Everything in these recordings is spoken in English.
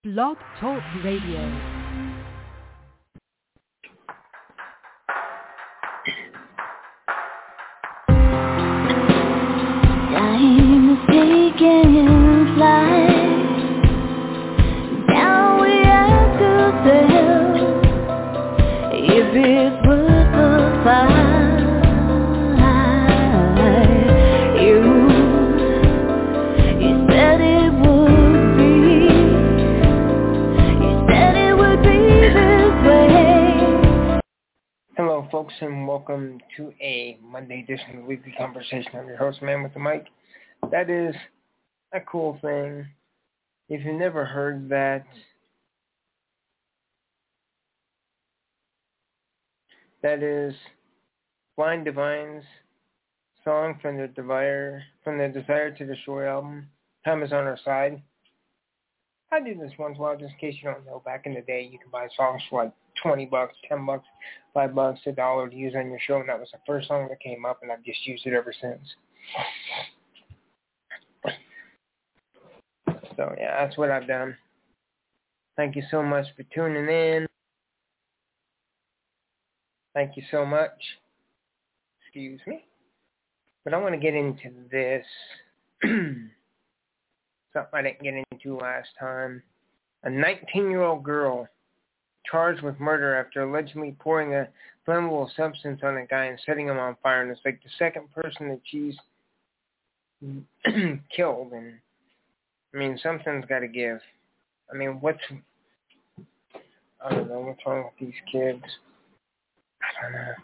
Blog Talk Radio. Time is taking flight. Now we ask ourselves if it's worth the fight. You said it would be. You said it would be this way. Hello, folks, and welcome to a Monday edition of Weekly Conversation. I'm your host, Man with the Mic. That is a cool thing. If you've never heard that, that is Blind Divine's song from the Desire to Destroy album. Time is on our side. I do this once in a while, just in case you don't know. Back in the day, you could buy songs for like $20, $10, $5, $1 to use on your show, and that was the first song that came up, and I've just used it ever since. So, yeah, that's what I've done. Thank you so much for tuning in. Thank you so much. Excuse me. But I want to get into this. Something I didn't get into last time. A 19-year-old girl charged with murder after allegedly pouring a flammable substance on a guy and setting him on fire. And it's like the second person that she's killed. And, I mean, something's got to give. I mean, I don't know, what's wrong with these kids? I don't know.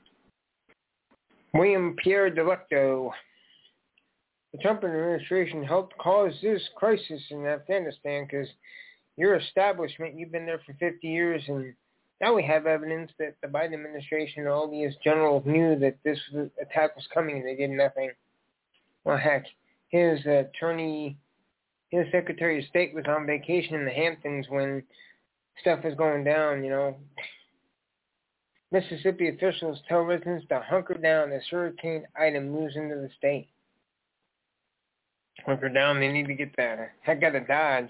William Pierre Delecto. The Trump administration helped cause this crisis in Afghanistan because your establishment, you've been there for 50 years, and now we have evidence that the Biden administration and all these generals knew that this attack was coming and they did nothing. Well, heck, his Secretary of State was on vacation in the Hamptons when stuff was going down, you know. Mississippi officials tell residents to hunker down as Hurricane Ida moves into the state. Hunker down, they need to get the heck out of Dodge.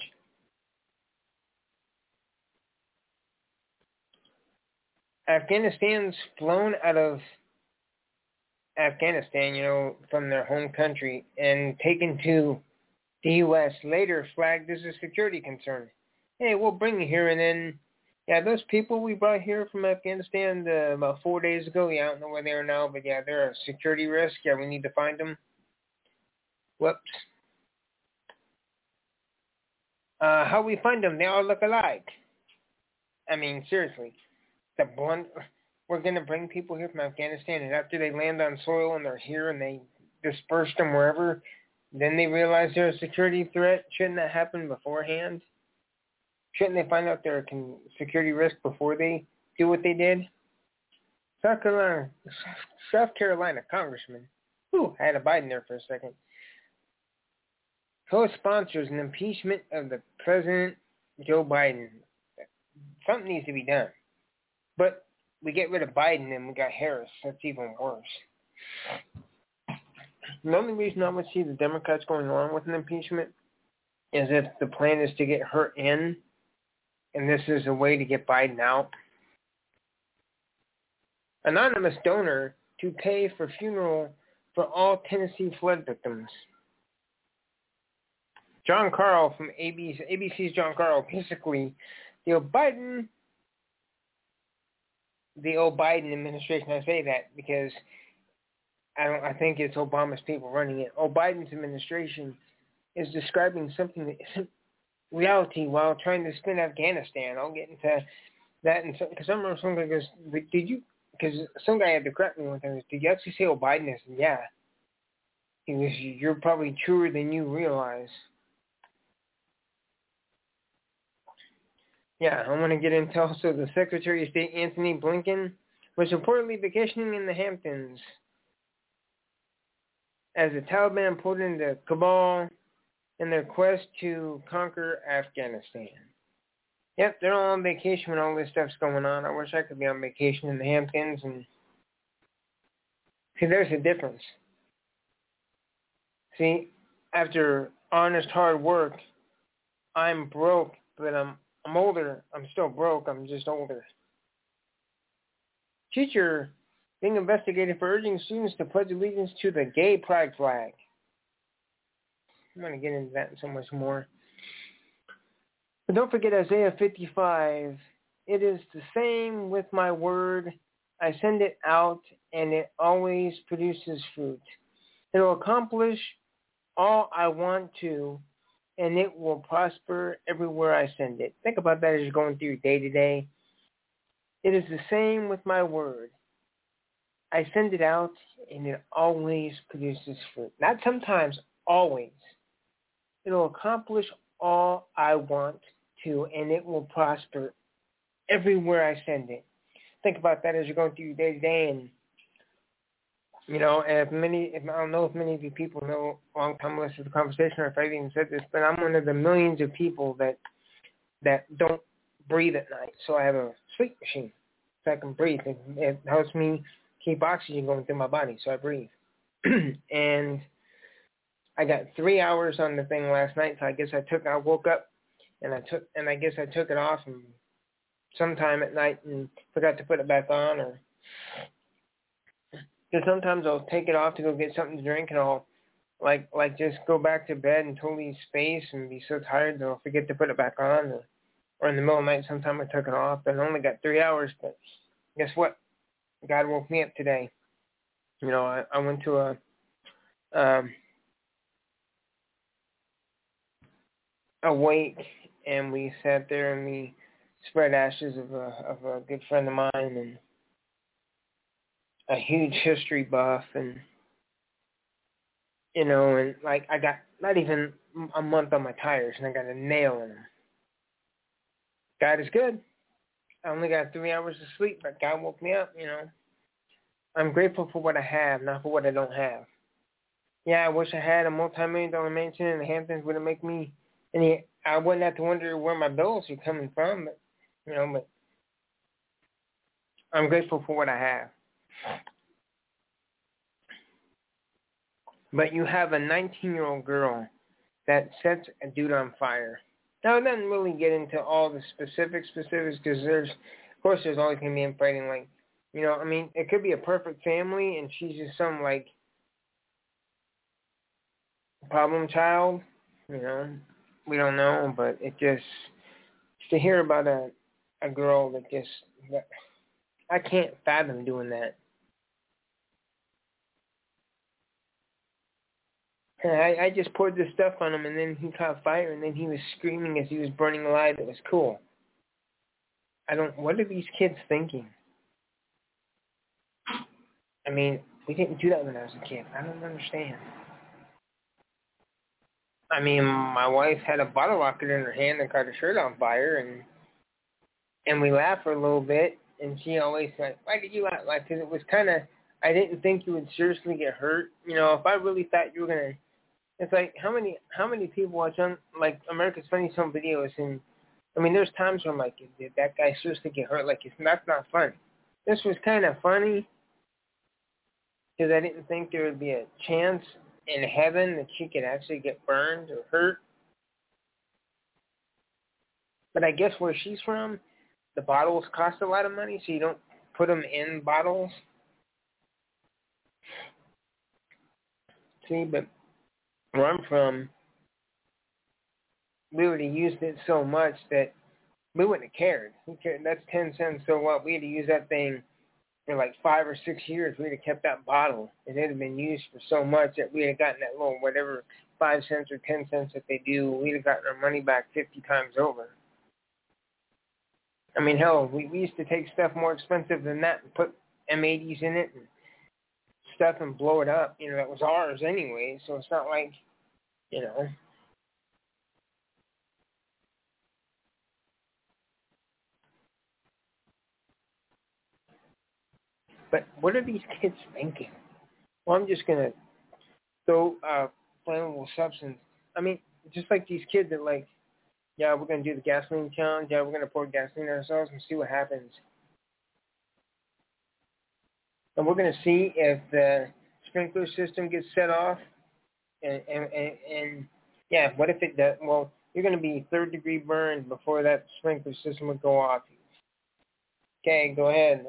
Afghanistan's flown out of Afghanistan, you know, from their home country and taken to the U.S., later flagged as a security concern. Hey, we'll bring you here, and then, yeah, those people we brought here from Afghanistan about 4 days ago, yeah, I don't know where they are now, but yeah, they're a security risk. Yeah, we need to find them. Whoops. How we find them? They all look alike. I mean, seriously. We're going to bring people here from Afghanistan, and after they land on soil and they're here and they disperse them wherever, then they realize they're a security threat. Shouldn't that happen beforehand? Shouldn't they find out they're a security risk before they do what they did? South Carolina Congressman, I had a Biden there for a second, co-sponsors an impeachment of the President Joe Biden. Something needs to be done. But we get rid of Biden and we got Harris. That's even worse. The only reason I would see the Democrats going along with an impeachment is if the plan is to get her in, and this is a way to get Biden out. Anonymous donor to pay for funeral for all Tennessee flood victims. John Carl from ABC's John Carl, basically, the old Biden administration, I say that because I think it's Obama's people running it. Biden's administration is describing something that isn't reality while trying to spin Afghanistan. I'll get into that, because I remember some guy goes, "Did you?" Because some guy had to correct me one time. Did you actually say Biden? I said, "Yeah." He goes, "You're probably truer than you realize." Yeah, I want to get into also the Secretary of State, Anthony Blinken, was reportedly vacationing in the Hamptons as the Taliban pulled into Kabul in their quest to conquer Afghanistan. Yep, they're all on vacation when all this stuff's going on. I wish I could be on vacation in the Hamptons. And see, there's a difference. See, after honest hard work, I'm broke but I'm older. I'm still broke. I'm just older. Teacher being investigated for urging students to pledge allegiance to the gay pride flag. I'm going to get into that and so much more. But don't forget Isaiah 55. It is the same with my word. I send it out, and it always produces fruit. It will accomplish all I want to, and it will prosper everywhere I send it. Think about that as you're going through your day-to-day. It is the same with my word. I send it out, and it always produces fruit. Not sometimes, always. It will accomplish all I want to, and it will prosper everywhere I send it. Think about that as you're going through your day-to-day, and I don't know if many of you people know, long-time listeners to the conversation, or if I've even said this, but I'm one of the millions of people that don't breathe at night. So I have a sleep machine so I can breathe. It helps me keep oxygen going through my body, so I breathe. And I got 3 hours on the thing last night, so I woke up and I guess I took it off and sometime at night and forgot to put it back on, or because sometimes I'll take it off to go get something to drink, and I'll like just go back to bed and totally space and be so tired that I'll forget to put it back on, or in the middle of the night sometime I took it off. But I only got 3 hours, but guess what? God woke me up today. I went to a wake, and we sat there and we spread ashes of a good friend of mine, and a huge history buff, and and like I got not even a month on my tires, and I got a nail in them. God is good. I only got 3 hours of sleep, but God woke me up. I'm grateful for what I have, not for what I don't have. Yeah, I wish I had a multi-million-dollar mansion in the Hamptons. Would it make me any? I wouldn't have to wonder where my bills are coming from, but but I'm grateful for what I have. But you have a 19-year-old girl that sets a dude on fire. Now, it doesn't really get into all the specifics because there's always going to be infighting. Like, it could be a perfect family and she's just some, like, problem child. We don't know, but it just to hear about a girl that I can't fathom doing that. And I just poured this stuff on him, and then he caught fire, and then he was screaming as he was burning alive. It was cool. What are these kids thinking? We didn't do that when I was a kid. I don't understand. My wife had a bottle rocket in her hand and caught her shirt on fire, and we laughed for a little bit, and she always said, why did you laugh? Like, because it was kind of, I didn't think you would seriously get hurt. If I really thought you were going to, it's like, how many people watch on, like, America's Funniest Home Videos, and, there's times where I'm like, did that guy seriously get hurt? Like, that's not funny. This was kind of funny, because I didn't think there would be a chance in heaven that she could actually get burned or hurt. But I guess where she's from, the bottles cost a lot of money, so you don't put them in bottles. See, but where I'm from, we would have used it so much that we wouldn't have cared. That's 10 cents, so what? We had to use that thing for like 5 or 6 years. We'd have kept that bottle, and it had been used for so much that we'd have gotten that little whatever 5 cents or 10 cents that they do. We'd have gotten our money back 50 times over. Hell, we used to take stuff more expensive than that and put M80s in it and stuff and blow it up. That was ours anyway, so it's not like, But what are these kids thinking? Well, I'm just going to throw flammable substance. Just like these kids that like, yeah, we're going to do the gasoline challenge. Yeah, we're going to pour gasoline ourselves and see what happens. And we're going to see if the sprinkler system gets set off. And yeah, what if it does? Well, you're going to be third-degree burned before that sprinkler system would go off. Okay, go ahead.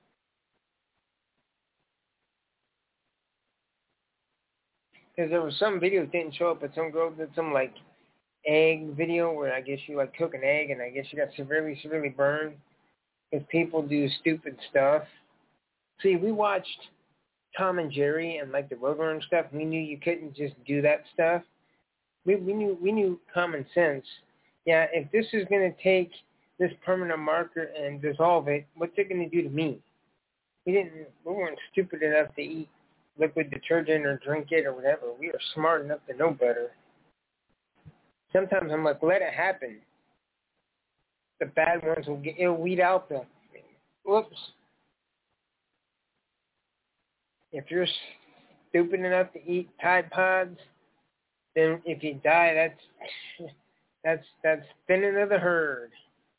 Because there was some video that didn't show up, but some girl did some, like, egg video where I guess you, like, cook an egg, and I guess she got severely, severely burned because people do stupid stuff. See, we watched Tom and Jerry and, like, the Roadrunner stuff. We knew you couldn't just do that stuff. We knew common sense. Yeah, if this is going to take this permanent marker and dissolve it, what's it going to do to me? We weren't stupid enough to eat liquid detergent or drink it or whatever. We are smart enough to know better. Sometimes I'm like, let it happen. The bad ones it'll weed out the, whoops. If you're stupid enough to eat Tide Pods, then if you die, that's thinning of the herd.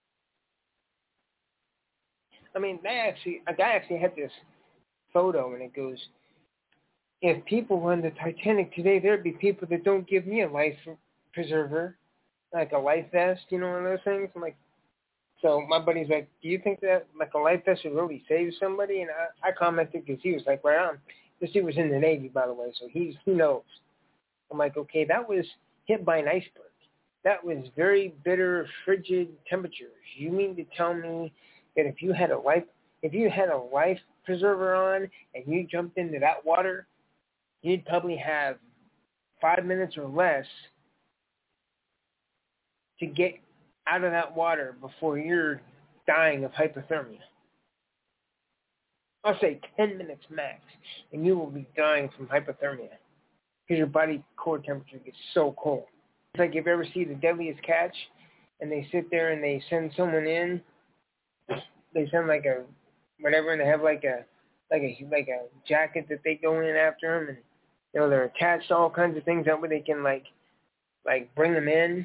I mean, a guy actually had this photo, and it goes, if people were on the Titanic today, there'd be people that don't give me a life preserver, like a life vest, you know, one of those things. I'm like, so my buddy's like, do you think that like a life vest would really save somebody? And I commented because he was like, right on. This dude was in the Navy, by the way, so he knows. I'm like, okay, that was hit by an iceberg. That was very bitter, frigid temperatures. You mean to tell me that if you had a life preserver on and you jumped into that water, you'd probably have 5 minutes or less to get out of that water before you're dying of hypothermia. I'll say 10 minutes max, and you will be dying from hypothermia because your body core temperature gets so cold. It's like if you ever see The Deadliest Catch, and they sit there and they send someone in, they send like a whatever, and they have like a jacket that they go in after them, and you know they're attached to all kinds of things that way they can like bring them in.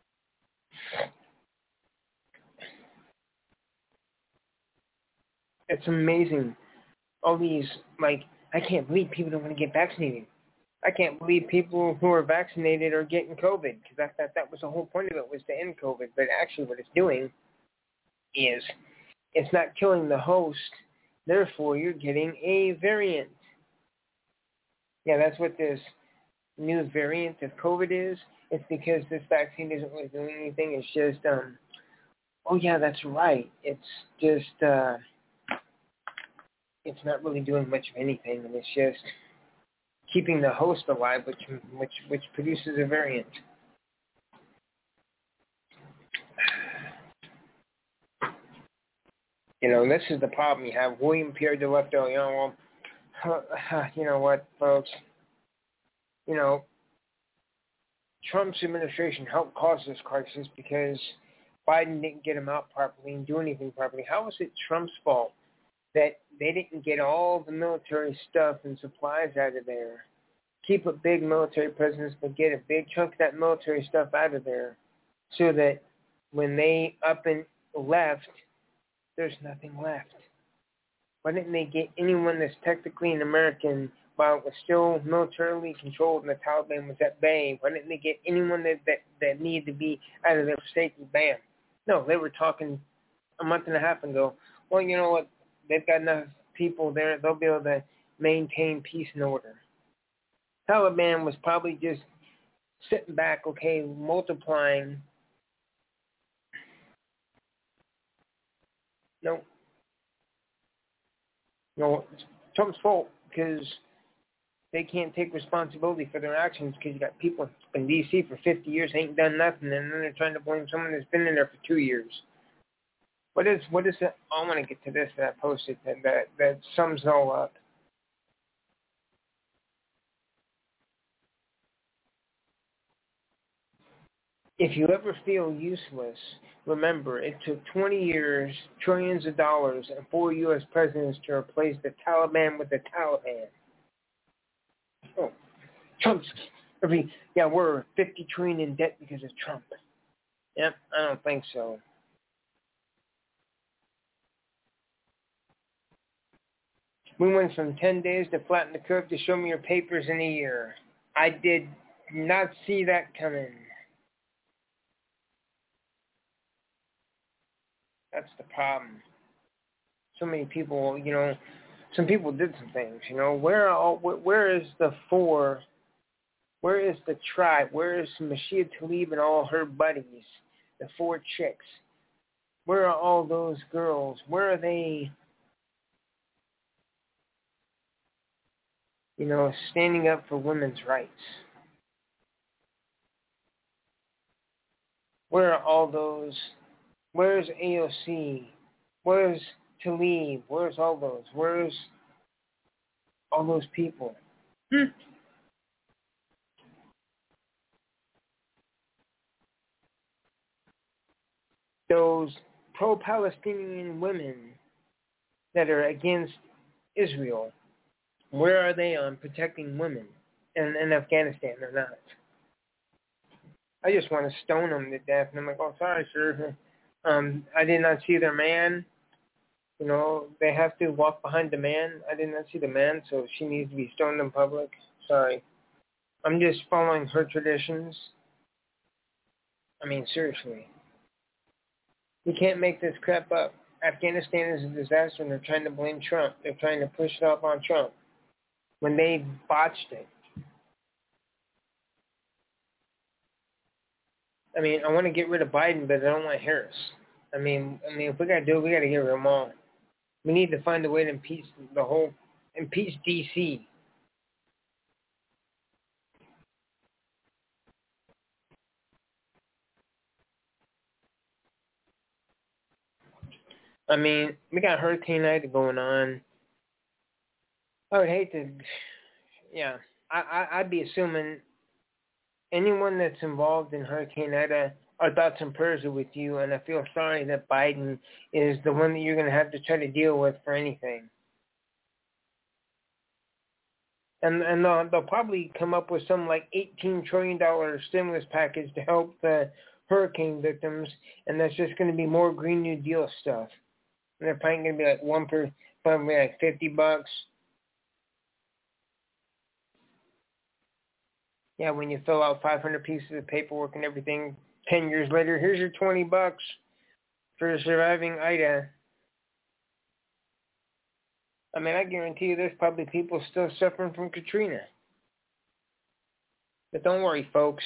It's amazing. All these, like, I can't believe people don't want to get vaccinated. I can't believe people who are vaccinated are getting COVID, because I thought that was the whole point of it, was to end COVID. But actually what it's doing is it's not killing the host. Therefore, you're getting a variant. Yeah, that's what this new variant of COVID is. It's because this vaccine isn't really doing anything. It's just, oh, yeah, that's right. It's just, it's not really doing much of anything, and it's just keeping the host alive, which produces a variant. You know, this is the problem you have. William Pierre Delecto, you know what, folks? You know, Trump's administration helped cause this crisis because Biden didn't get him out properly and do anything properly. How is it Trump's fault that they didn't get all the military stuff and supplies out of there? Keep a big military presence, but get a big chunk of that military stuff out of there so that when they up and left, there's nothing left. Why didn't they get anyone that's technically an American while it was still militarily controlled and the Taliban was at bay? Why didn't they get anyone that needed to be out of there for safety? Bam. No, they were talking a month and a half ago. Well, you know what? They've got enough people there. They'll be able to maintain peace and order. Taliban was probably just sitting back, okay, multiplying. No, it's Trump's fault because they can't take responsibility for their actions because you got people in D.C. for 50 years ain't done nothing, and then they're trying to blame someone that's been in there for 2 years. What is that? I want to get to this that I posted that sums it all up. If you ever feel useless, remember it took 20 years, trillions of dollars, and 4 U.S. presidents to replace the Taliban with the Taliban. Oh, we're 50 trillion in debt because of Trump. Yep, I don't think so. We went from 10 days to flatten the curve to show me your papers in a year. I did not see that coming. That's the problem. So many people, some people did some things. Where is the four? Where is the tribe? Where is Mashia Tlaib and all her buddies, the four chicks? Where are all those girls? Where are they, standing up for women's rights? Where are all those? Where's AOC? Where's Tlaib? Where's all those? Where's all those people? Those pro-Palestinian women that are against Israel, where are they on protecting women in Afghanistan or not? I just want to stone them to death. And I'm like, oh, sorry, sir. I did not see their man. They have to walk behind the man. I did not see the man, so she needs to be stoned in public. Sorry. I'm just following her traditions. I mean, seriously. We can't make this crap up. Afghanistan is a disaster, and they're trying to blame Trump. They're trying to push it off on Trump when they botched it. I mean, I want to get rid of Biden, but I don't want Harris. I mean, if we got to do it, we got to get rid of them all. We need to find a way to impeach D.C. I mean, we got Hurricane Ida going on. I would hate to, I'd be assuming anyone that's involved in Hurricane Ida, our thoughts and prayers are with you, and I feel sorry that Biden is the one that you're going to have to try to deal with for anything. And they'll probably come up with some like $18 trillion stimulus package to help the hurricane victims, and that's just going to be more Green New Deal stuff. And they're probably going to be like probably like $50. Yeah, when you fill out 500 pieces of paperwork and everything, 10 years later, here's your $20 for surviving Ida. I mean, I guarantee you there's probably people still suffering from Katrina. But don't worry, folks.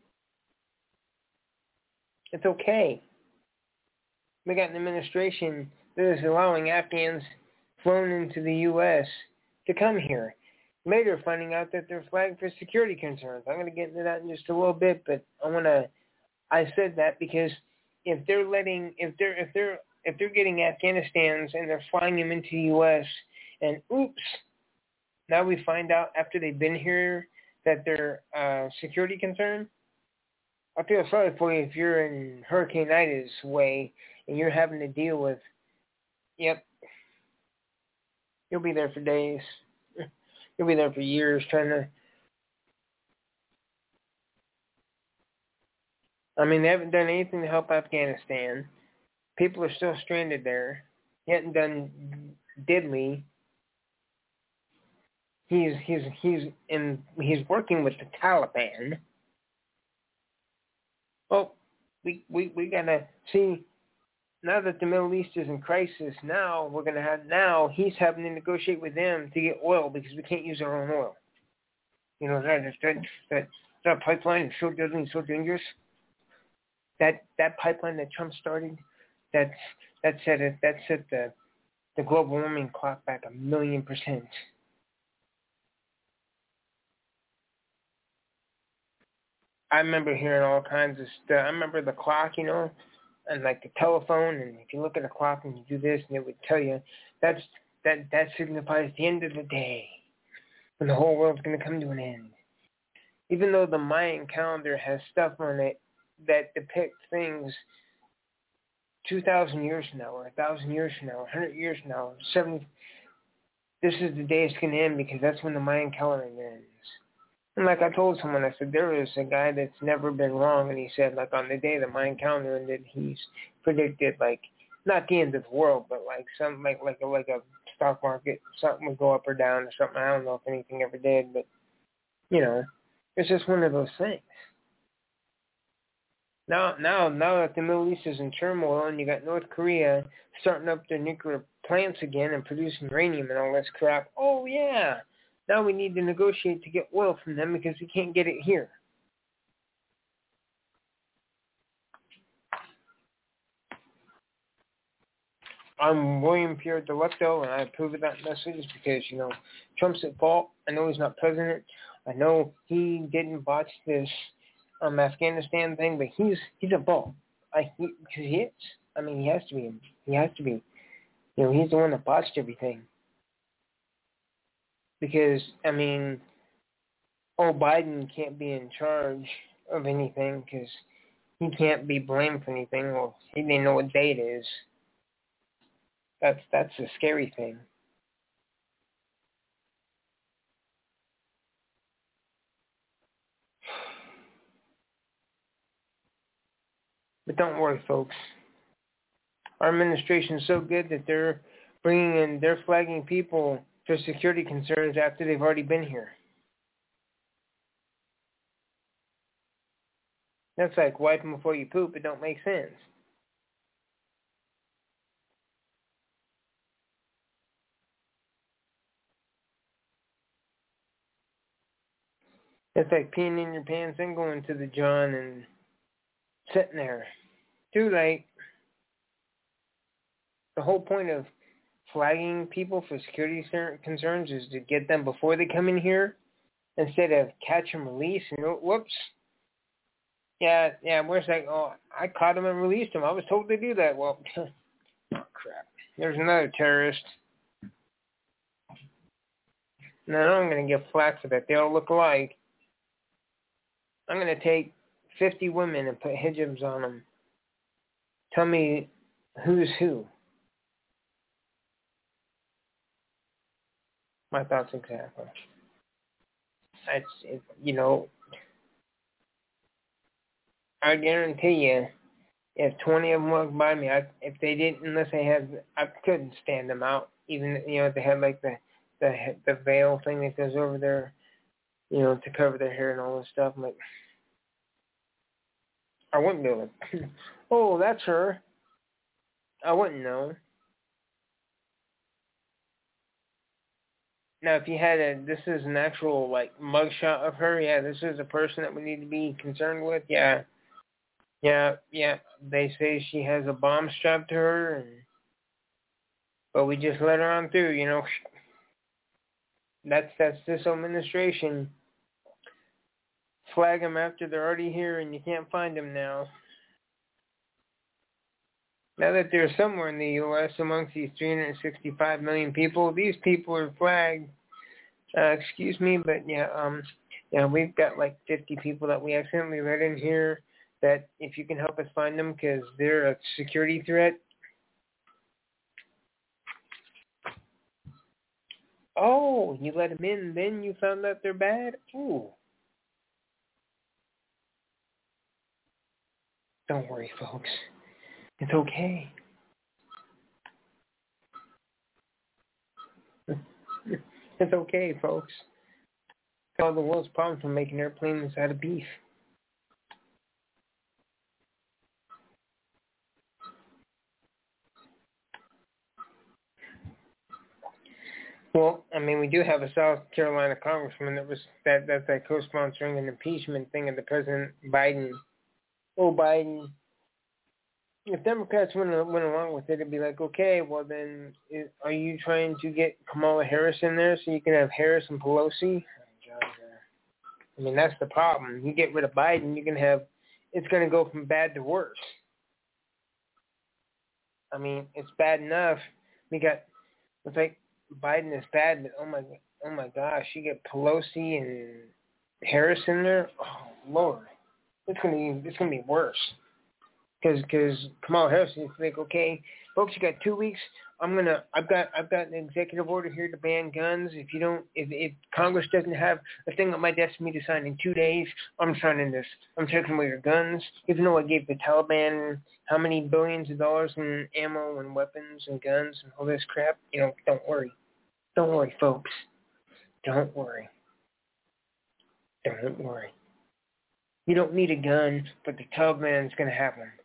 It's okay. We got an administration that is allowing Afghans flown into the U.S. to come here. Later, finding out that they're flagged for security concerns. I'm going to get into that in just a little bit, but I said that because if they're getting Afghanistans and they're flying them into the U.S. and oops, now we find out after they've been here that they're security concern. I feel sorry for you if you're in Hurricane Ida's way and you're having to deal with, yep, you'll be there for days. You'll be there for years trying to, I mean, they haven't done anything to help Afghanistan. People are still stranded there. He hasn't done diddly. He's working with the Taliban. Well, we gotta see now that the Middle East is in crisis. Now he's having to negotiate with them to get oil because we can't use our own oil. You know that pipeline is so deadly and so dangerous. That pipeline that Trump started, that set the global warming clock back 1,000,000%. I remember hearing all kinds of stuff. I remember the clock, and like the telephone, and if you look at a clock and you do this, and it would tell you that signifies the end of the day, when the whole world's going to come to an end. Even though the Mayan calendar has stuff on it that depicts things 2,000 years from now, or 1,000 years from now, or 100 years from now, or 70. This is the day it's going to end because that's when the Mayan calendar ends. And like I told someone, I said, there is a guy that's never been wrong, and he said, like, on the day the Mayan calendar ended, he's predicted, like, not the end of the world, but like some like a stock market, something would go up or down or something. I don't know if anything ever did, but it's just one of those things. Now that the Middle East is in turmoil and you got North Korea starting up their nuclear plants again and producing uranium and all this crap, oh yeah, now we need to negotiate to get oil from them because we can't get it here. I'm William Pierre Delecto, and I approve of that message because, Trump's at fault. I know he's not president. I know he didn't botch this Afghanistan thing, but he's at fault. Because he is. I mean, he has to be. He has to be. He's the one that botched everything. Because, Biden can't be in charge of anything because he can't be blamed for anything. Well, he didn't know what day it is. That's the scary thing. But don't worry, folks. Our administration is so good that they're flagging people for security concerns after they've already been here. That's like wiping before you poop. It don't make sense. It's like peeing in your pants and going to the John and sitting there. Too late. The whole point of flagging people for security concerns is to get them before they come in here instead of catch and release and whoops. Yeah, we're like, I caught him and released him. I was told to do that. Well, oh, crap. There's another terrorist. No, I'm going to get flack for that. They all look alike. I'm going to take 50 women and put hijabs on them. Tell me who's who. My thoughts exactly. I guarantee you, if 20 of them walked by me, if they didn't, unless they had, I couldn't stand them out. Even, if they had like the veil thing that goes over their, to cover their hair and all this stuff. I'm like, I wouldn't be able to. Oh, that's her. I wouldn't know. Now, if you had this is an actual mugshot of her. Yeah, this is a person that we need to be concerned with. Yeah. They say she has a bomb strapped to her, but we just let her on through. That's this administration. Flag them after they're already here, and you can't find them now. Now that they're somewhere in the U.S. amongst these 365 million people, these people are flagged. Excuse me, but we've got 50 people that we accidentally let in here. That if you can help us find them because they're a security threat. Oh, you let them in, then you found out they're bad? Ooh. Don't worry, folks. It's okay. It's okay, folks. Solve the world's problem from making airplanes out of beef. Well, we do have a South Carolina congressman that's co-sponsoring an impeachment thing of the President Biden. Oh, Biden. If Democrats went along with it, it'd be like, okay, well then, are you trying to get Kamala Harris in there so you can have Harris and Pelosi? That's the problem. You get rid of Biden, it's going to go from bad to worse. It's bad enough. It's like Biden is bad, but oh my gosh, you get Pelosi and Harris in there. Oh Lord, it's gonna be worse. Because Kamala Harris is like, okay, folks, you got 2 weeks. I've got an executive order here to ban guns. If Congress doesn't have a thing on my desk for me to sign in 2 days, I'm signing this. I'm taking away your guns. Even though I gave the Taliban how many billions of dollars in ammo and weapons and guns and all this crap, don't worry. Don't worry, folks. Don't worry. Don't worry. You don't need a gun, but the Taliban's going to have one.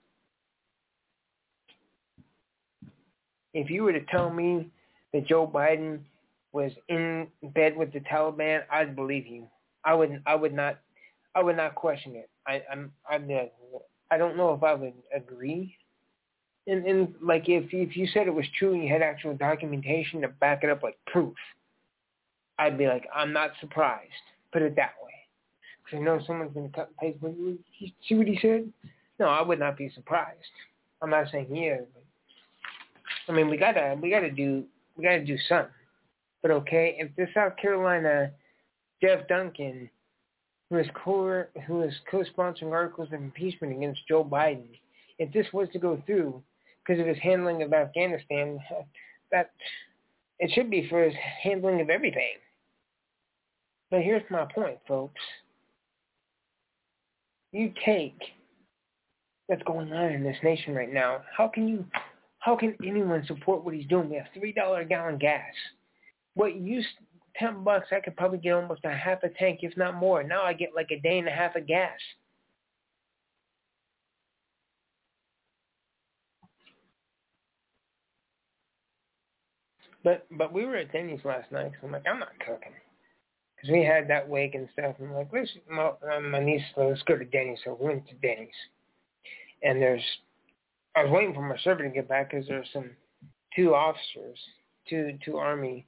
If you were to tell me that Joe Biden was in bed with the Taliban, I'd believe you. I would not question it. I don't know if I would agree. And like if you said it was true and you had actual documentation to back it up like proof, I'd be like, I'm not surprised. Put it that way. Because I know someone's going to cut and paste. See what he said? No, I would not be surprised. I'm not saying he is. But, I mean, we gotta do something. But okay, if the South Carolina Jeff Duncan, who is co-sponsoring articles of impeachment against Joe Biden, if this was to go through because of his handling of Afghanistan, that it should be for his handling of everything. But here's my point, folks. You take what's going on in this nation right now. How can anyone support what he's doing? We have $3 a gallon gas. What used $10, I could probably get almost a half a tank, if not more. Now I get like a day and a half of gas. But we were at Denny's last night, so I'm like, I'm not cooking. Because we had that wake and stuff. And I'm like, my niece, let's go to Denny's. So we went to Denny's. And I was waiting for my server to get back because there's two officers, two Army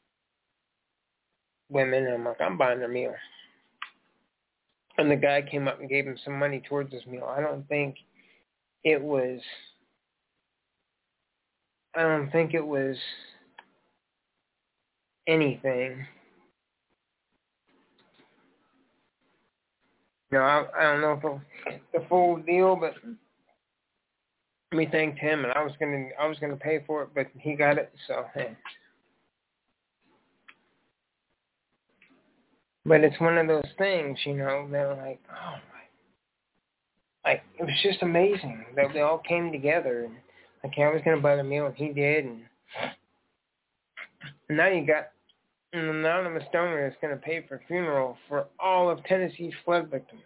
women. And I'm like, I'm buying their meal. And the guy came up and gave him some money towards his meal. I don't think it was anything. No, I don't know if it was the full deal, but we thanked him, and I was gonna pay for it, but he got it, so hey. But it's one of those things, they're like, oh my, like it was just amazing that they all came together, and like I was gonna buy the meal, and he did, and now you got an anonymous donor that's gonna pay for a funeral for all of Tennessee's flood victims.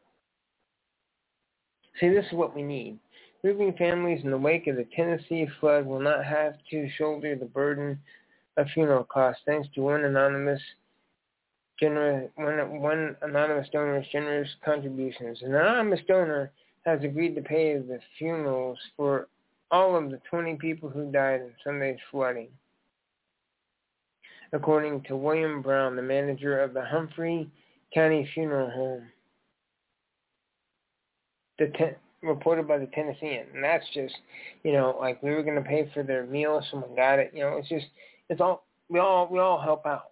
See, this is what we need. Grieving families in the wake of the Tennessee flood will not have to shoulder the burden of funeral costs thanks to one anonymous donor's generous contributions. An anonymous donor has agreed to pay the funerals for all of the 20 people who died in Sunday's flooding. According to William Brown, the manager of the Humphrey County Funeral Home. Reported by the Tennessean, and that's just, like we were going to pay for their meal, someone got it, it's all, we all help out.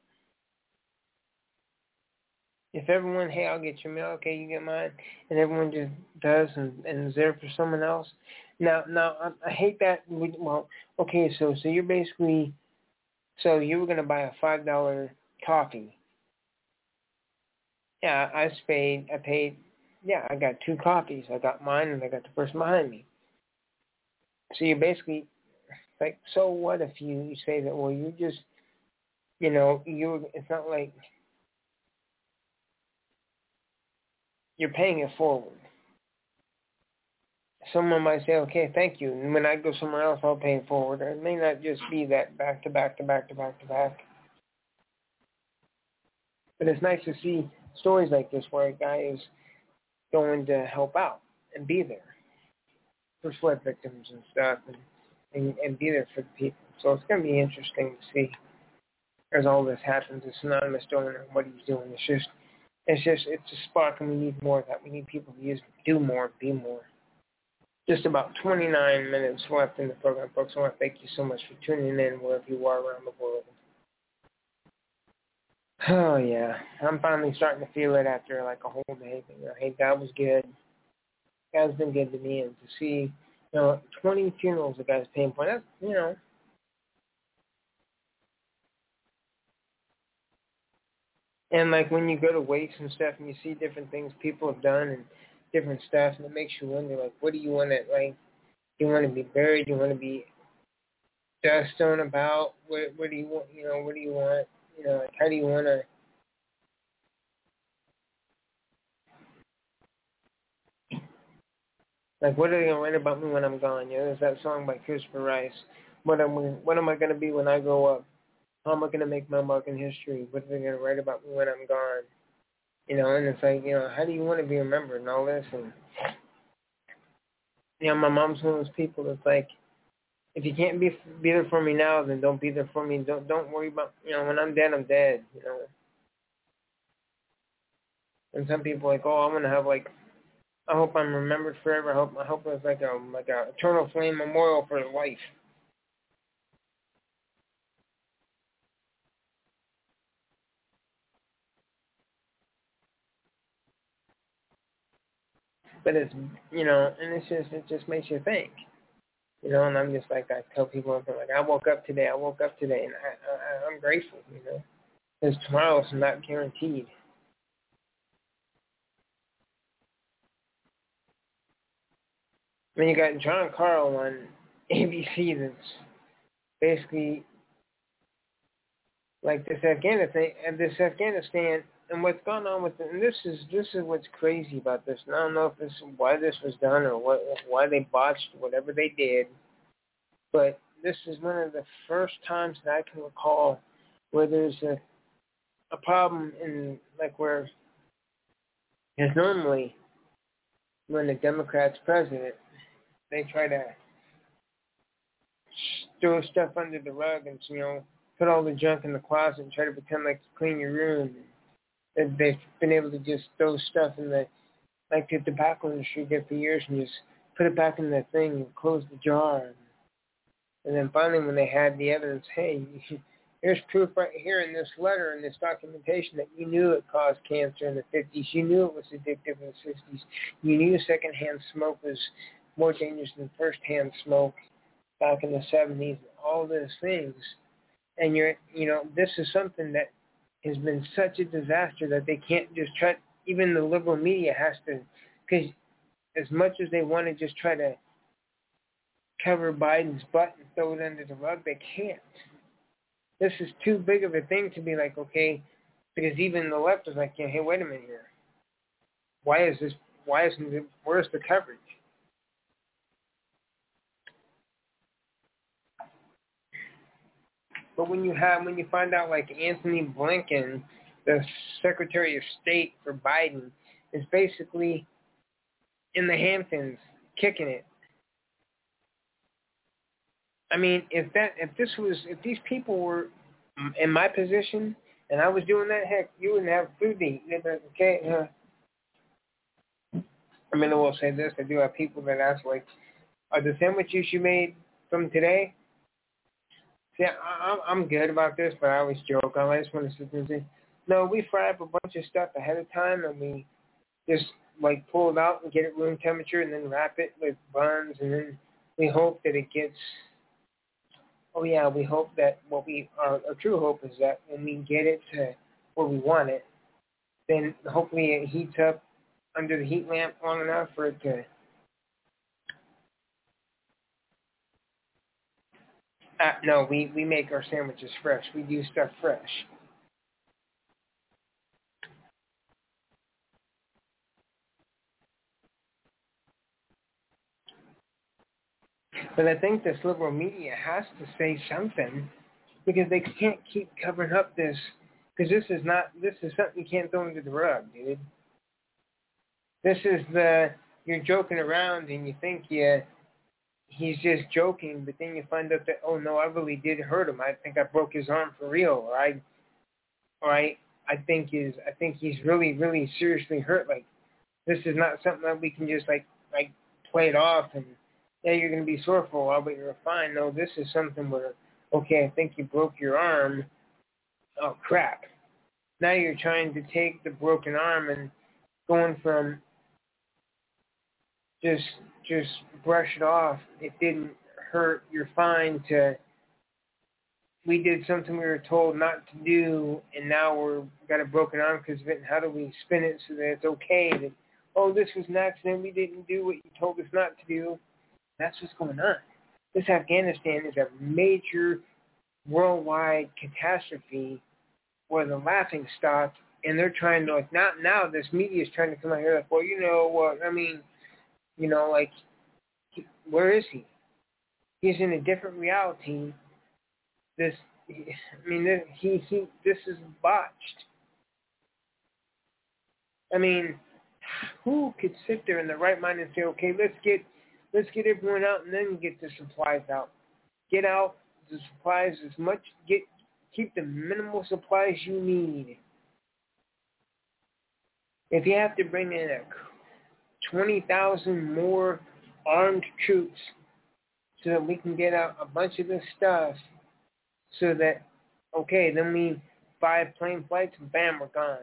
If everyone, hey, I'll get your meal, okay, you get mine, and everyone just does and is there for someone else. Now, I hate that. Okay, so you're basically, so you were going to buy a $5 coffee. Yeah, I paid. Yeah, I got 2 coffees. I got mine and I got the person behind me. So you're basically like, so what if you say that, well, you just, it's not like you're paying it forward. Someone might say, okay, thank you. And when I go somewhere else, I'll pay it forward. It may not just be that back to back to back to back to back. But it's nice to see stories like this where a guy is going to help out and be there for flood victims and stuff and be there for the people. So it's going to be interesting to see as all this happens. This anonymous donor and what he's doing. It's a spark, and we need more of that. We need people to do more, be more. Just about 29 minutes left in the program, folks. I want to thank you so much for tuning in wherever you are around the world. Oh, yeah. I'm finally starting to feel it after like a whole day. Hey, God was good. God's been good to me. And to see, 20 funerals the guy's paying for, that's, And like when you go to wakes and stuff and you see different things people have done and different stuff, and it makes you wonder, like, what do you want to, like, do you want to be buried? Do you want to be dust on about? What do you want, what do you want? Like, how do you want to Like, what are they going to write about me when I'm gone? You know, there's that song by Christopher Rice. What am I going to be when I grow up? How am I going to make my mark in history? What are they going to write about me when I'm gone? You know, and it's like, you know, how do you want to be remembered and all this? And, you know, my mom's one of those people that's like, if you can't be there for me now, then don't be there for me. Don't worry about, you know, when I'm dead, I'm dead, you know. And some people are like, oh, I want to have like, I hope I'm remembered forever. I hope it's like a eternal flame memorial for life. But it's, you know, and it just makes you think, you know. And I'm just like, I tell people, I'm like, I woke up today, and I'm grateful, you know, because tomorrow's not guaranteed. I mean, you got John Carl on ABC that's basically like this Afghanistan, and what's going on with it. And this is what's crazy about this. And I don't know if why this was done or why they botched whatever they did, but this is one of the first times that I can recall where there's a problem in, like, where, because normally when the Democrats president, they try to throw stuff under the rug and, you know, put all the junk in the closet and try to pretend like you clean your room. And they've been able to just throw stuff in the, like the tobacco industry did for years, and just put it back in the thing and close the jar. And then finally when they had the evidence, hey, here's proof right here in this letter, in this documentation, that you knew it caused cancer in the 50s. You knew it was addictive in the 60s. You knew secondhand smoke was more dangerous than firsthand smoke back in the 70s. All those things. And this is something that has been such a disaster that they can't just try, even the liberal media has to, because as much as they want to just try to cover Biden's butt and throw it under the rug, they can't. This is too big of a thing to be like, okay, because even the left is like, yeah, hey, wait a minute here. Where's the coverage? But when you find out like Anthony Blinken, the Secretary of State for Biden, is basically in the Hamptons kicking it. I mean, if these people were in my position and I was doing that, heck, you wouldn't have food to eat. They'd be like, okay, I mean, I will say this: I do have people that ask, like, are the sandwiches you made from today? See, I'm good about this, but I always joke. I just want to sit there and say, no, we fry up a bunch of stuff ahead of time, and we just, like, pull it out and get it room temperature and then wrap it with buns, and then we hope that it gets, we hope that our true hope is that when we get it to where we want it, then hopefully it heats up under the heat lamp long enough for it to, no, we make our sandwiches fresh. We do stuff fresh. But I think this liberal media has to say something, because they can't keep covering up this, because this is something you can't throw under the rug, dude. This is you're joking around and you think he's just joking, but then you find out that, oh no, I really did hurt him. I think I broke his arm for real, or I think he's really, really seriously hurt. Like, this is not something that we can just like play it off and, yeah, you're going to be sore for a while, but you're fine. No, this is something where, okay, I think you broke your arm. Oh, crap. Now you're trying to take the broken arm and going from just brush it off, it didn't hurt, you're fine, to we did something we were told not to do, and now we've got a broken arm because of it, and how do we spin it so that it's okay that, oh, this was an accident, we didn't do what you told us not to do. That's what's going on. This Afghanistan is a major worldwide catastrophe where the laughing stock, and they're trying to, like, now this media is trying to come out here like, well, you know what, I mean, you know, like, Where is he? He's in a different reality. This is botched. I mean, who could sit there in the right mind and say, okay, let's get everyone out and then get the supplies out. Get out the supplies as much. Keep the minimal supplies you need. If you have to bring in 20,000 more armed troops so that we can get out a bunch of this stuff, so that, okay, then we 5 plane flights and bam, we're gone.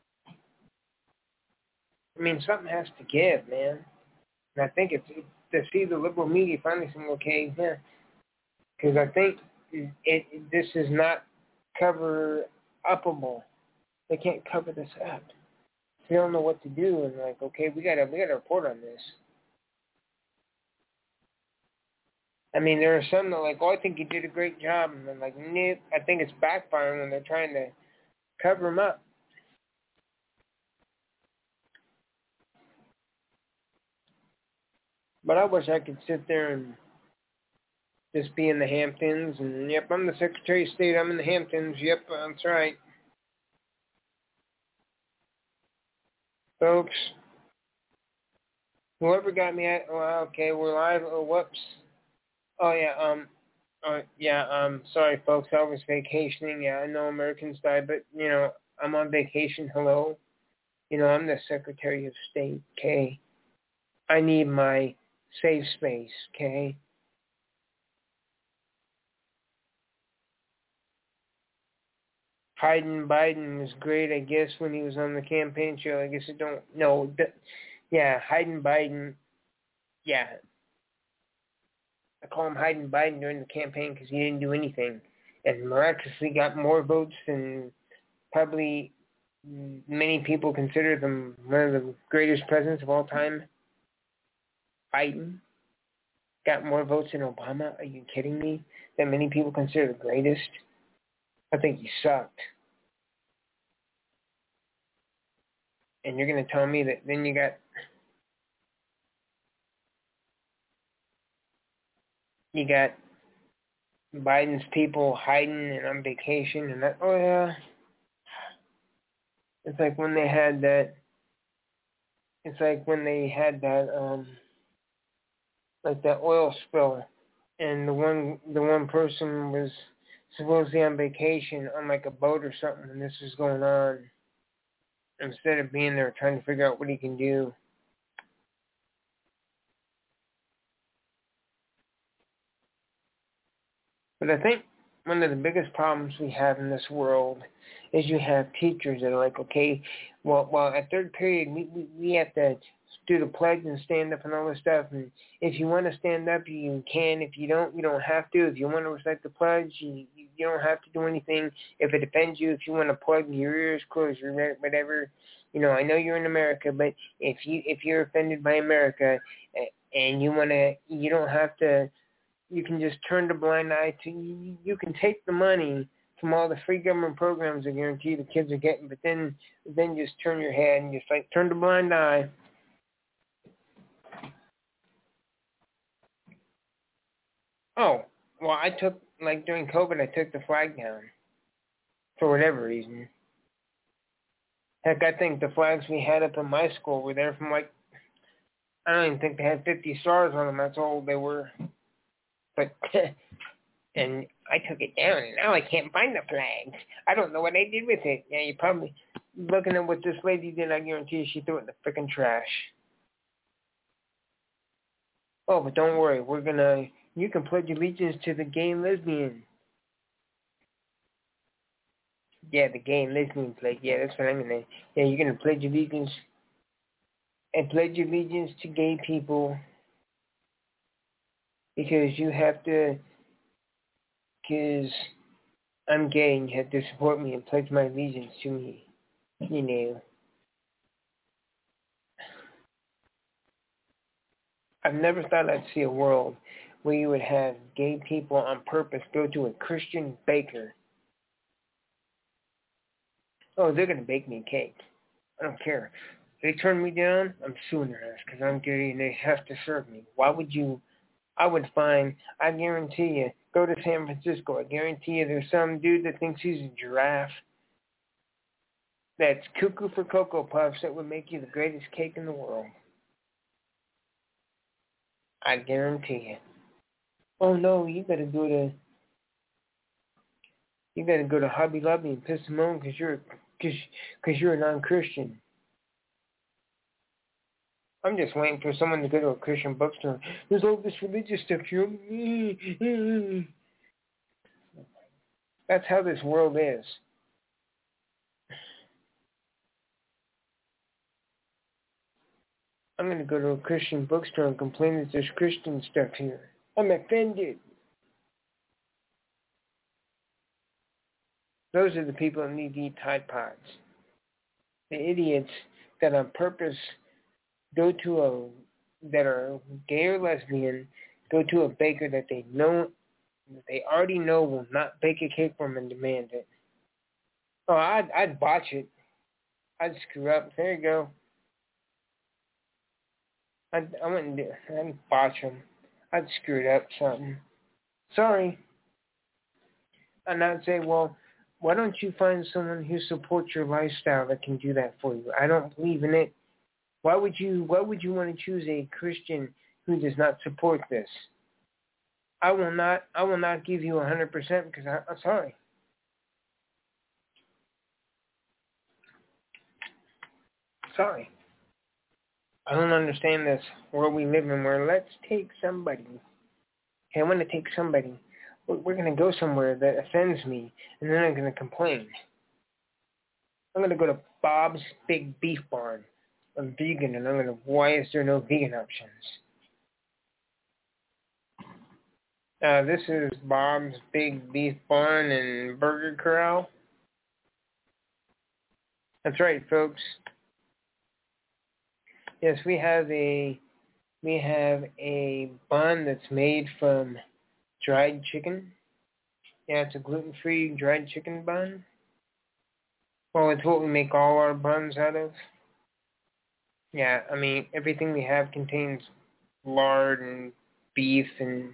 I mean, something has to give, man. And I think it's to see the liberal media finally saying, okay, yeah, because I think this is not cover-upable. They can't cover this up. They don't know what to do, and like, okay, we gotta report on this. I mean, there are some that are like, oh, I think you did a great job, and then like, nope, I think it's backfiring when they're trying to cover them up. But I wish I could sit there and just be in the Hamptons, and yep, I'm the Secretary of State, I'm in the Hamptons, yep, that's right. Folks, whoever got me at, oh, okay, we're live, oh, whoops. Oh, yeah, sorry, folks, I was vacationing, yeah, I know Americans die, but, you know, I'm on vacation, hello. You know, I'm the Secretary of State, okay? I need my safe space, okay? Biden was great, I guess, when he was on the campaign trail. I guess I don't know. Yeah, Biden, yeah. I call him Biden during the campaign because he didn't do anything. And miraculously got more votes than probably many people consider them one of the greatest presidents of all time. Biden got more votes than Obama. Are you kidding me? That many people consider the greatest? I think he sucked. And you're going to tell me that then you got Biden's people hiding and on vacation and that, oh yeah. It's like when they had that like that oil spill, and the one person was supposedly on vacation on like a boat or something, and this was going on. Instead of being there trying to figure out what he can do. But I think one of the biggest problems we have in this world is you have teachers that are like, okay, well at third period we have to do the pledge and stand up and all this stuff. And if you want to stand up, you can. If you don't, you don't have to. If you want to recite the pledge, you don't have to do anything. If it offends you, if you want to plug your ears, close your whatever. You know, I know you're in America, but if you're offended by America and you don't have to. You can just turn the blind eye to. You can take the money from all the free government programs I guarantee the kids are getting, but then just turn your head and just like turn the blind eye. Oh, well, I took, like during COVID, I took the flag down for whatever reason. Heck, I think the flags we had up in my school were there from like, I don't even think they had 50 stars on them. That's how old they were. But, and I took it down, and now I can't find the flags. I don't know what I did with it. Yeah, you're probably looking at what this lady did. I guarantee you she threw it in the frickin' trash. Oh, but don't worry. You can pledge allegiance to the gay and lesbian. Yeah, the gay and lesbian flag. Yeah, that's what I mean. Yeah, you're going to pledge allegiance to gay people because you have to, because I'm gay and you have to support me and pledge my allegiance to me. You know. I've never thought I'd see a world where you would have gay people on purpose go to a Christian baker. Oh, they're going to bake me a cake. I don't care. They turn me down, I'm suing their ass because I'm gay and they have to serve me. Why would you? I guarantee you, go to San Francisco, I guarantee you there's some dude that thinks he's a giraffe that's cuckoo for Cocoa Puffs that would make you the greatest cake in the world. I guarantee you. Oh no, you gotta go to Hobby Lobby and piss them on because you're a non-Christian. I'm just waiting for someone to go to a Christian bookstore. There's all this religious stuff here. That's how this world is. I'm going to go to a Christian bookstore and complain that there's Christian stuff here. I'm offended. Those are the people that need to eat Tide Pods. The idiots that on purpose that are gay or lesbian, go to a baker that they already know will not bake a cake for them and demand it. Oh, I'd botch it. I'd screw up. There you go. I wouldn't do it. I'd botch them. I'd screw it up something. Sorry. And I'd say, well, why don't you find someone who supports your lifestyle that can do that for you? I don't believe in it. Why would you want to choose a Christian who does not support this? I will not give you 100% because I'm sorry. Sorry. I don't understand this world we live in where let's take somebody. Okay, I want to take somebody. We're going to go somewhere that offends me, and then I'm going to complain. I'm going to go to Bob's Big Beef Barn. I'm vegan, and I'm going to, why is there no vegan options? This is Bob's Big Beef Barn and Burger Corral. That's right, folks. Yes, we have a bun that's made from dried chicken. Yeah, it's a gluten-free dried chicken bun. Well, it's what we make all our buns out of. Yeah, I mean, everything we have contains lard and beef and...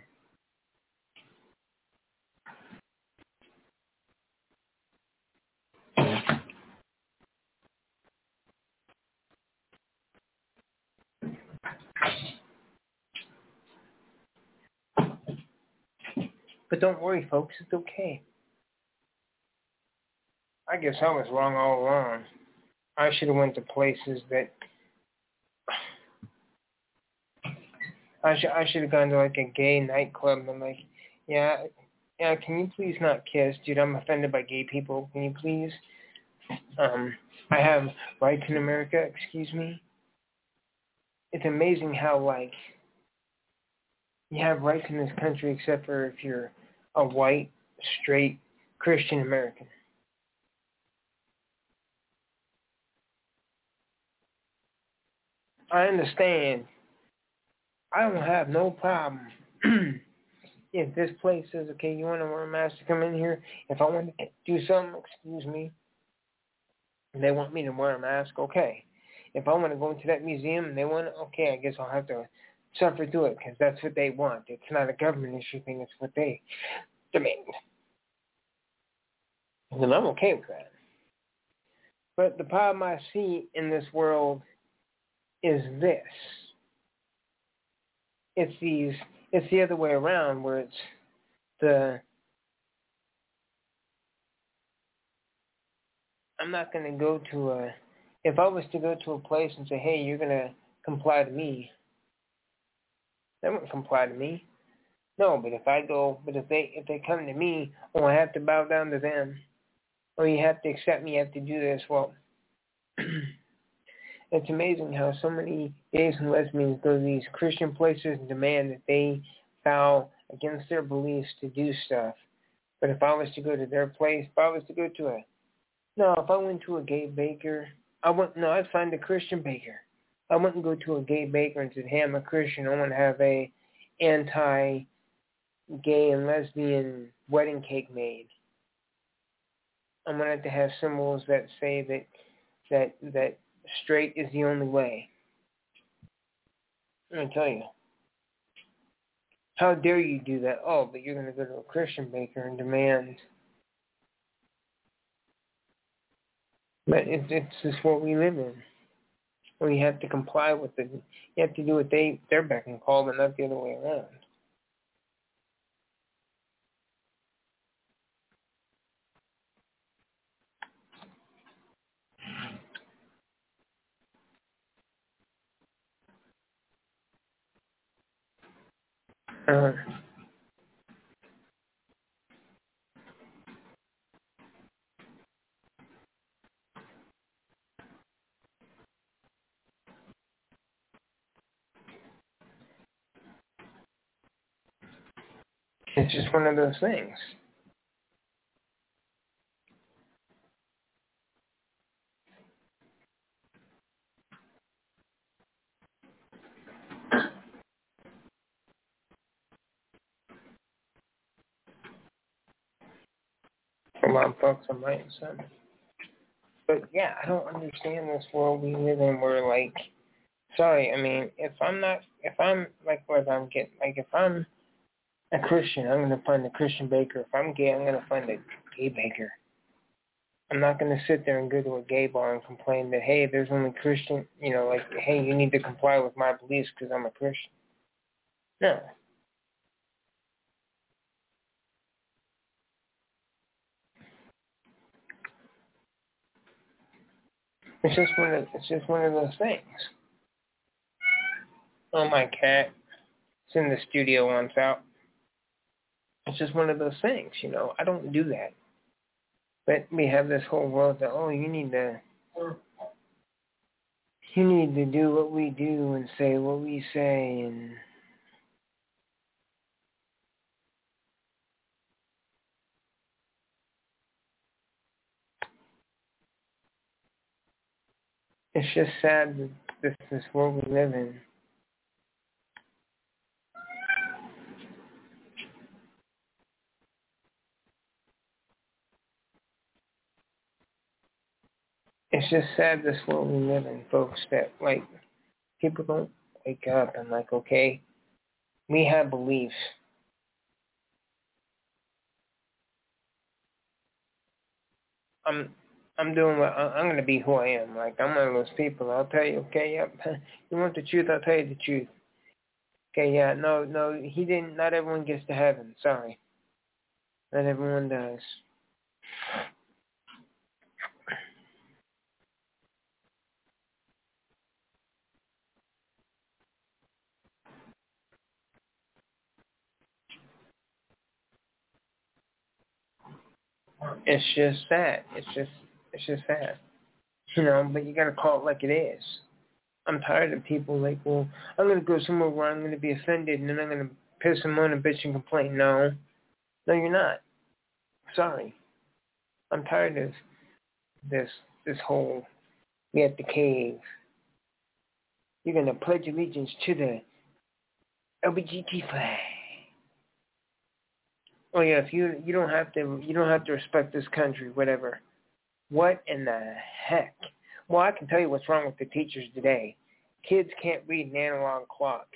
But don't worry, folks, it's okay. I guess I was wrong all along. I should have went to places that... I should have gone to like a gay nightclub and been like, yeah, can you please not kiss? Dude, I'm offended by gay people. Can you please? I have rights in America, excuse me. It's amazing how, like, you have rights in this country except for if you're a white, straight, Christian American. I understand. I don't have no problem. If this place says, okay, you want to wear a mask to come in here, if I want to do something, excuse me, and they want me to wear a mask, okay. If I want to go into that museum and they want to, okay, I guess I'll have to suffer through it because that's what they want. It's not a government issue thing. It's what they demand. And I'm okay with that. But the problem I see in this world is this. It's the other way around where it's I'm not going to go to if I was to go to a place and say, hey, you're going to comply to me, they wouldn't comply to me. No, but if they come to me, oh, I have to bow down to them. Or you have to accept me, you have to do this. Well, it's amazing how so many gays and lesbians go to these Christian places and demand that they bow against their beliefs to do stuff. But if I was to go to their place, if I went to a gay baker, I'd find a Christian baker. I wouldn't go to a gay baker and say, hey, I'm a Christian, I want to have a anti-gay and lesbian wedding cake made. I'm going to have to have symbols that say that straight is the only way. Let me tell you. How dare you do that? Oh, but you're going to go to a Christian baker and demand. But it's just what we live in. We have to comply with it. You have to do what their beck and call, but not the other way around. It's just one of those things. A lot of folks are right, son. But yeah, I don't understand this world we live in where, like, sorry, I mean, if I'm a Christian, I'm going to find a Christian baker. If I'm gay, I'm going to find a gay baker. I'm not going to sit there and go to a gay bar and complain that, hey, there's only Christian, like, hey, you need to comply with my beliefs because I'm a Christian. No. It's just one of those things. Oh, my cat. It's in the studio once out. It's just one of those things, I don't do that. But we have this whole world that, oh, you need to do what we do and say what we say, and it's just sad that this world we live in. It's just sad this world we live in, folks, that, like, people don't wake up and, like, okay, we have beliefs. I'm doing what I'm going to be who I am. Like, I'm one of those people. I'll tell you, okay, yep. You want the truth? I'll tell you the truth. Okay, yeah, no, he didn't. Not everyone gets to heaven. Sorry, not everyone does. It's just sad. It's just sad. But you got to call it like it is. I'm tired of people like, well, I'm going to go somewhere where I'm going to be offended, and then I'm going to piss and moan and bitch and complain. No, you're not. Sorry. I'm tired of this whole, we have to cave. You're going to pledge allegiance to the LGBT flag. Oh yeah, if you don't have to respect this country, whatever. What in the heck? Well, I can tell you what's wrong with the teachers today. Kids can't read an analog clock.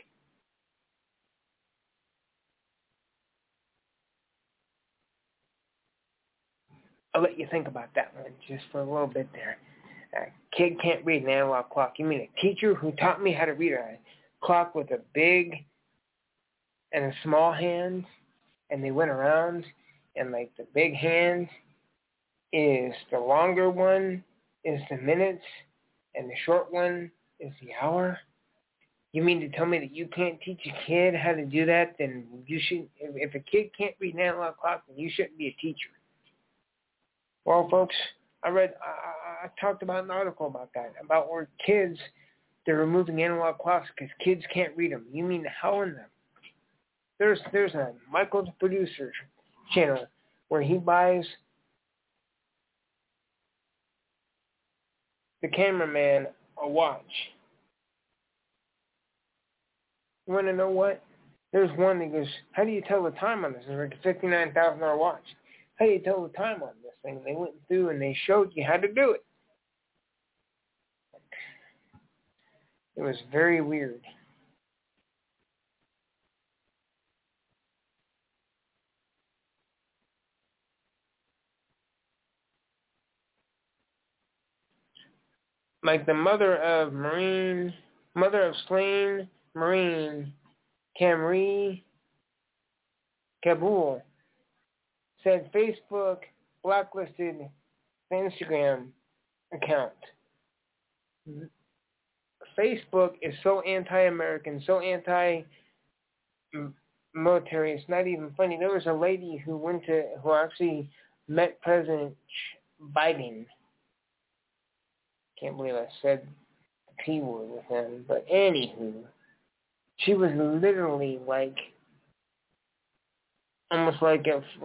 I'll let you think about that one just for a little bit there. A kid can't read an analog clock. You mean a teacher who taught me how to read a clock with a big and a small hand, and they went around, and like the big hand is the longer one, is the minutes, and the short one is the hour? You mean to tell me that you can't teach a kid how to do that? Then you should. If a kid can't read an analog clock, then you shouldn't be a teacher. Well, folks, I talked about an article about that, about where kids, they're removing analog clocks because kids can't read them. You mean how in them? There's a Michael the Producer channel where he buys the cameraman a watch. You want to know what? There's one that goes, how do you tell the time on this? It's like a $59,000 watch. How do you tell the time on this thing? They went through and they showed you how to do it. It was very weird. Like the mother of slain Marine Camry Kabul said Facebook blacklisted the Instagram account. Facebook is so anti-American, so anti-military. It's not even funny. There was a lady who actually met President Biden. Can't believe I said the P word with him, but anywho, she was literally like, almost like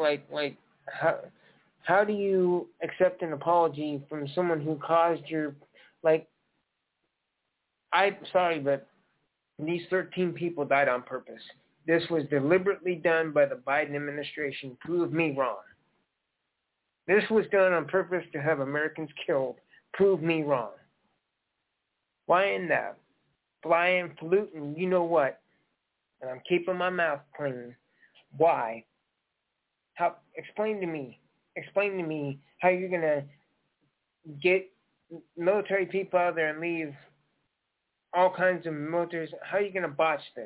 how do you accept an apology from someone who caused your, like, I'm sorry, but these 13 people died on purpose. This was deliberately done by the Biden administration. Prove me wrong. This was done on purpose to have Americans killed. Prove me wrong. Flying that, flying, polluting, you know what? And I'm keeping my mouth clean. Why? Explain to me how you're going to get military people out there and leave all kinds of militaries. How are you going to botch this?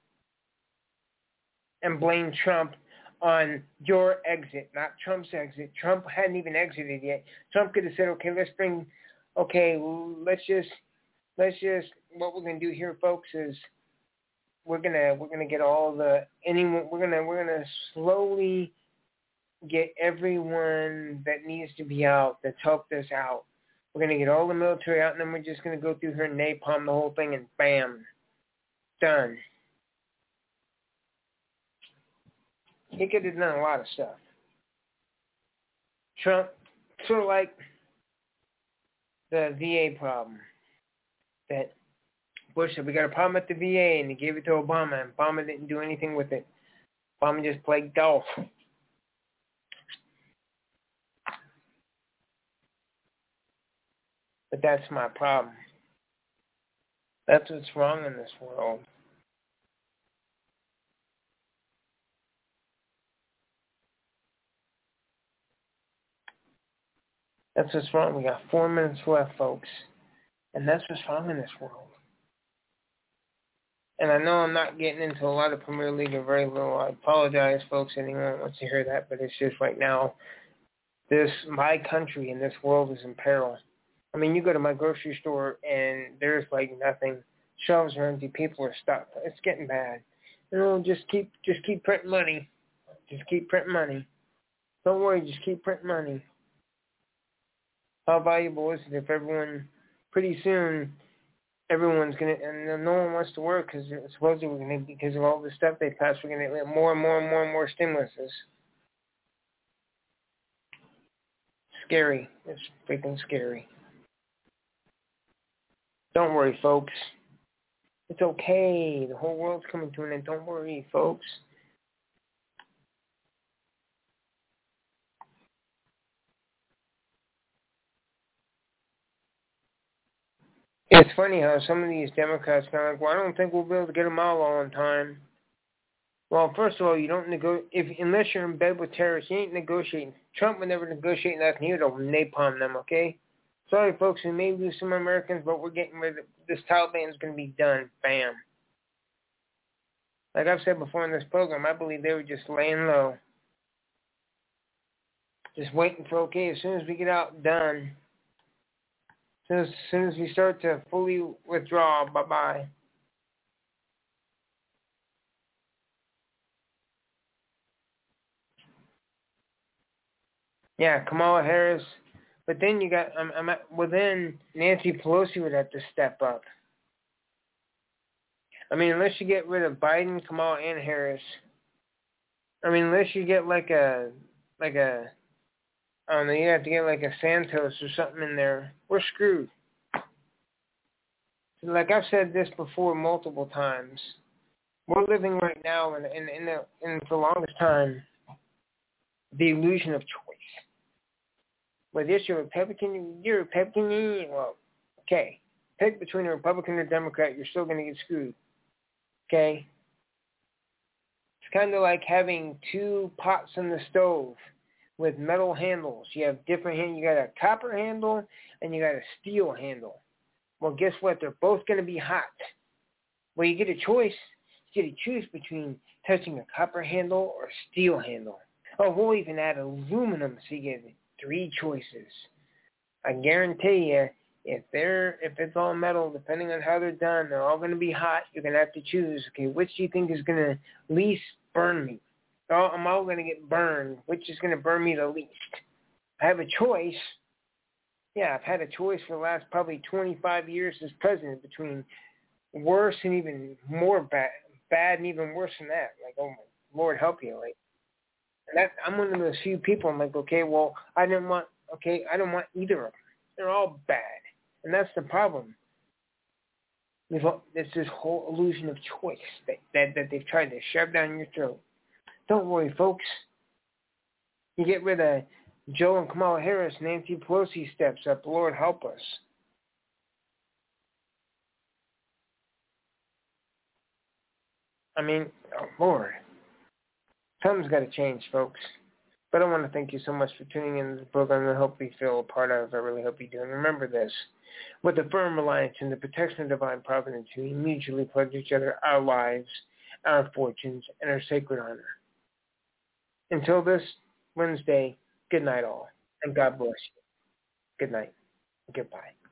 And blame Trump on your exit, not Trump's exit. Trump hadn't even exited yet. Trump could have said, let's just, what we're going to do here, folks, is we're gonna get all the anyone. We're gonna slowly get everyone that needs to be out that's helped us out. We're going to get all the military out, and then we're just going to go through here and napalm the whole thing, and bam, done. He could have done a lot of stuff. Trump, sort of like the VA problem. That Bush said, we got a problem at the VA, and he gave it to Obama, and Obama didn't do anything with it. Obama just played golf. But that's my problem. That's what's wrong in this world. That's what's wrong. We got 4 minutes left, folks. And that's what's wrong in this world. And I know I'm not getting into a lot of Premier League or very little. I apologize, folks. Anyone wants to hear that, but it's just right now, my country and this world is in peril. I mean, you go to my grocery store and there's like nothing. Shelves are empty. People are stuck. It's getting bad. Just keep printing money. Just keep printing money. Don't worry. Just keep printing money. How valuable is it if pretty soon, everyone's going to, and no one wants to work because supposedly we're going to, because of all the stuff they passed, we're going to get more and more and more and more stimuluses. Scary. It's freaking scary. Don't worry, folks. It's okay. The whole world's coming to an end. Don't worry, folks. It's funny how some of these Democrats are like, well, I don't think we'll be able to get them all on time. Well, first of all, you don't unless you're in bed with terrorists, you ain't negotiating. Trump would never negotiate nothing. He would napalm them, okay? Sorry, folks, we may lose some Americans, but we're getting rid of this. Taliban is going to be done. Bam. Like I've said before in this program, I believe they were just laying low. Just waiting for, as soon as we get out, done. As soon as we start to fully withdraw, bye-bye. Yeah, Kamala Harris. But then you got, then Nancy Pelosi would have to step up. I mean, unless you get rid of Biden, Kamala, and Harris. I mean, unless you get like a, I don't know, you have to get like a Santos or something in there. We're screwed. Like I've said this before multiple times. We're living right now in for the longest time, the illusion of choice. Whether you're Republican, well, okay. pick between a Republican or Democrat, you're still going to get screwed. Okay? It's kind of like having two pots on the stove with metal handles. You have different handles. You got a copper handle and you got a steel handle. Well, guess what? They're both going to be hot. Well, you get a choice. You get to choose between touching a copper handle or a steel handle. Oh, we'll even add aluminum so you get 3 choices. I guarantee you, if it's all metal, depending on how they're done, they're all going to be hot. You're going to have to choose, okay, which do you think is going to least burn me? I'm all going to get burned. Which is going to burn me the least? I have a choice. Yeah, I've had a choice for the last probably 25 years as president between worse and even more bad and even worse than that. Like, oh, my Lord help you. Like, I'm one of those few people. I'm like, okay, well, I don't want either of them. They're all bad. And that's the problem. It's this whole illusion of choice that they've tried to shove down your throat. Don't worry, folks. You get rid of Joe and Kamala Harris, Nancy Pelosi steps up. Lord help us. I mean, oh Lord. Something's got to change, folks. But I want to thank you so much for tuning in to the program. I hope you feel a part of it. I really hope you do. And remember this. With a firm reliance in the protection of divine providence, we mutually pledge each other our lives, our fortunes, and our sacred honor. Until this Wednesday, good night all. And God bless you. Good night. Goodbye.